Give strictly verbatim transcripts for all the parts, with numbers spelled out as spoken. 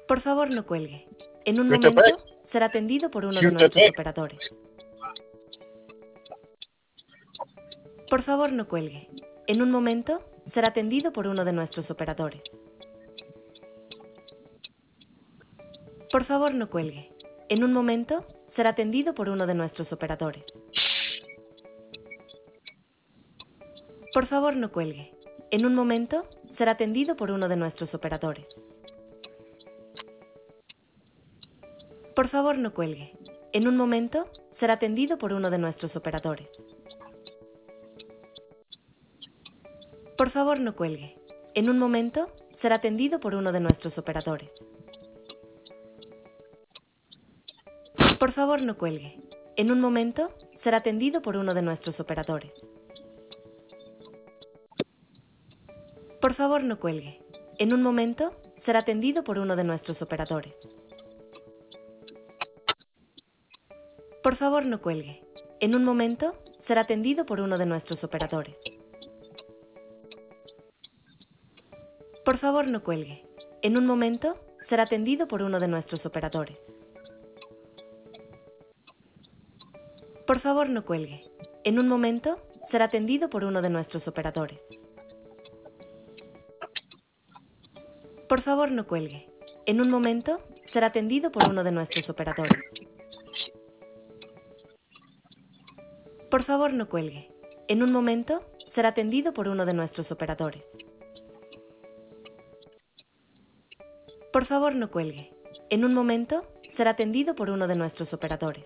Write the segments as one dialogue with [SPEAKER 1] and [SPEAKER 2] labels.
[SPEAKER 1] Por favor, no cuelgue. En un
[SPEAKER 2] ¿Jutepec?
[SPEAKER 1] momento será atendido por uno de nuestros
[SPEAKER 2] ¿Jutepec?
[SPEAKER 1] operadores. Por favor, no cuelgue. En un momento será atendido por uno de nuestros operadores. Por favor, no cuelgue. En un momento será atendido por uno de nuestros operadores. Por favor, no cuelgue. En un momento será atendido por uno de nuestros operadores. Por favor, no cuelgue. En un momento será atendido por uno de nuestros operadores. Por favor, no cuelgue. En un momento será atendido por uno de nuestros operadores. Por favor, no cuelgue. En un momento será atendido por uno de nuestros operadores. Por favor, no cuelgue. En un momento será atendido por uno de nuestros operadores. Por favor, no cuelgue. En un momento será atendido por uno de nuestros operadores. Por favor, no cuelgue. En un momento será atendido por uno de nuestros operadores. Por favor, no cuelgue. En un momento será atendido por uno de nuestros operadores. Por favor, no cuelgue. En un momento será atendido por uno de nuestros operadores. Por favor, no cuelgue. En un momento será atendido por uno de nuestros operadores. Por favor, no cuelgue. En un momento será atendido por uno de nuestros operadores.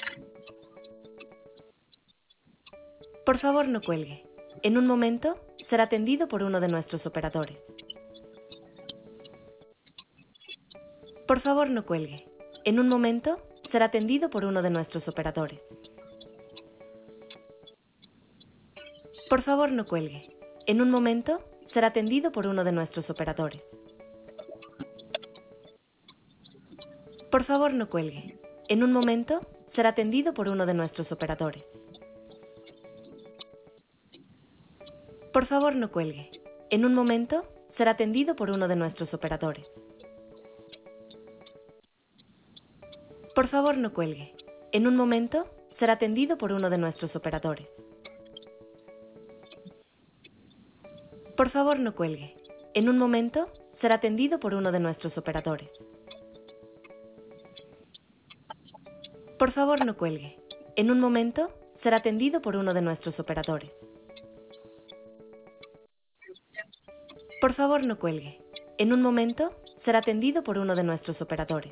[SPEAKER 1] Por favor, no cuelgue. En un momento será atendido por uno de nuestros operadores. Por favor, no cuelgue. En un momento será atendido por uno de nuestros operadores. Por favor, no cuelgue. En un momento será atendido por uno de nuestros operadores. Por favor, no cuelgue. En un momento será atendido por uno de nuestros operadores. Por favor, no cuelgue. En un momento será atendido por uno de nuestros operadores. Por favor, no cuelgue. En un momento será atendido por uno de nuestros operadores. Por favor, no cuelgue. En un momento será atendido por uno de nuestros operadores. Por favor, no cuelgue. En un momento será atendido por uno de nuestros operadores. Por favor, no cuelgue. En un momento será atendido por uno de nuestros operadores.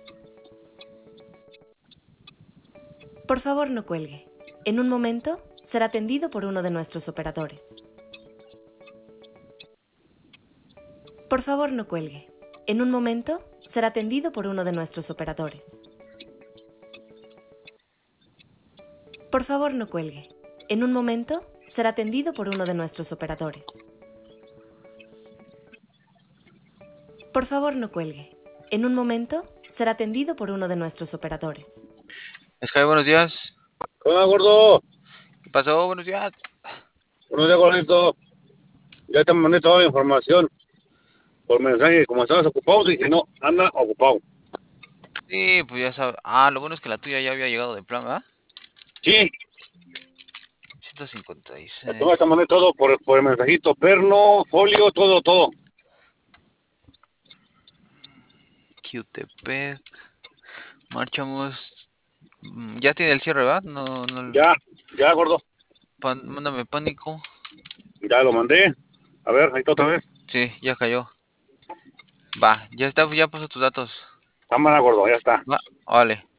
[SPEAKER 1] Por favor, no cuelgue. En un momento será atendido por uno de nuestros operadores. Por favor, no cuelgue. En un momento será atendido por uno de nuestros operadores. Por favor, no cuelgue. En un momento será atendido por uno de nuestros operadores. Por favor, no cuelgue. En un momento será atendido por uno de nuestros operadores.
[SPEAKER 3] Sky, buenos días.
[SPEAKER 2] Hola, gordo.
[SPEAKER 3] ¿Qué pasó? Buenos días.
[SPEAKER 2] Buenos días, gordito. Ya te mandé toda la información por mensaje. Como estabas ocupado, dije, no, anda ocupado.
[SPEAKER 3] Sí, pues ya sabes. Ah, lo bueno es que la tuya ya había llegado de plan, ¿verdad?
[SPEAKER 2] Sí,
[SPEAKER 3] ciento cincuenta y seis.
[SPEAKER 2] ya te mandé todo por, por el mensajito. Perno, folio, todo, todo.
[SPEAKER 3] Jutepec. Marchamos. Ya tiene el cierre, ¿verdad? No, no.
[SPEAKER 2] Ya, ya, gordo.
[SPEAKER 3] Pan, mándame pánico.
[SPEAKER 2] Ya lo mandé. A ver, ahí está otra vez.
[SPEAKER 3] Sí, ya cayó. Va, ya está, ya puso tus datos.
[SPEAKER 2] Cámara, gordo, ya está.
[SPEAKER 3] Va, vale.